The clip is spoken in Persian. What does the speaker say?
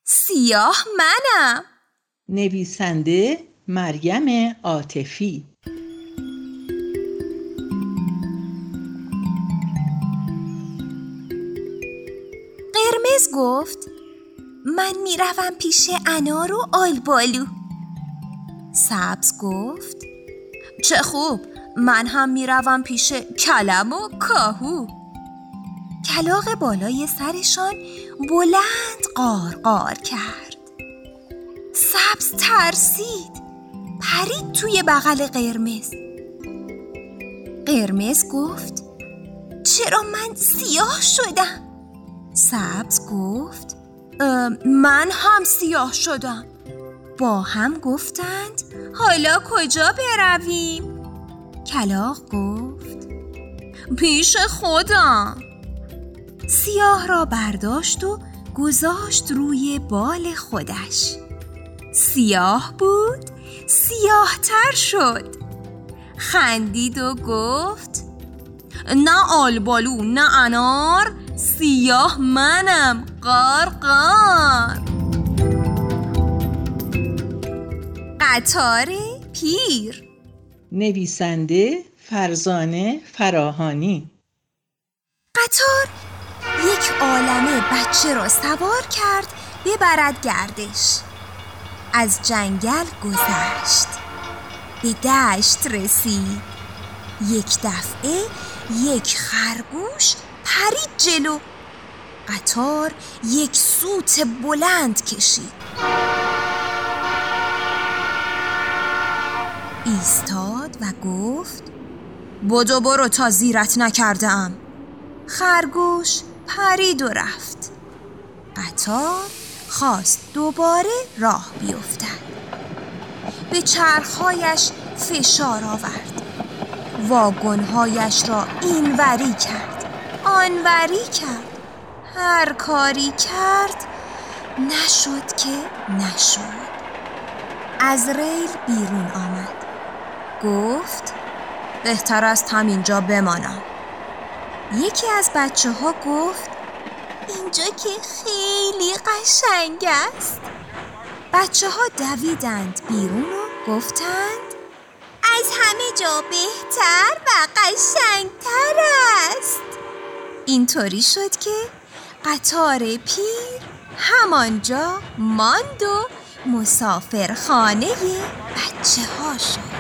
سیاه منم. نویسنده مریم عاطفی. قرمز گفت من میروم پیش انار و آلبالو. سبز گفت چه خوب، من هم میروم پیش کلم و کاهو. کلاغ بالای سرشان بلند قار کرد. سبز ترسید، پرید توی بغل قرمز. قرمز گفت چرا من سیاه شدم؟ سبز گفت من هم سیاه شدم. با هم گفتند حالا کجا برویم؟ کلاغ گفت پیش خودم. سیاه را برداشت و گذاشت روی بال خودش. سیاه بود، سیاه تر شد. خندید و گفت نه آلبالو نه انار، سیاه منم، قار. قطار پیر. نویسنده فرزانه فراهانی. قطار یک عالمه بچه را سوار کرد ببرد گردش. از جنگل گذشت، به دشت رسید. یک دفعه یک خرگوش پرید جلو. قطار یک سوت بلند کشید. ایستاد و گفت بدو برو تا زیرت نکردم. خرگوش پرید و رفت. قطار خواست دوباره راه بیفتد. به چرخهایش فشار آورد. واگن‌هایش را اینوری کرد، آنوری کرد. هر کاری کرد نشد که نشد. از ریل بیرون آمد. گفت بهتر است همینجا بمانم. یکی از بچه ها گفت اینجا که خیلی قشنگ است. بچه ها دویدند بیرون و گفتند از همه جا بهتر و قشنگتر است. اینطوری شد که قطار پیر همانجا ماند و مسافرخانه بچه ها شد.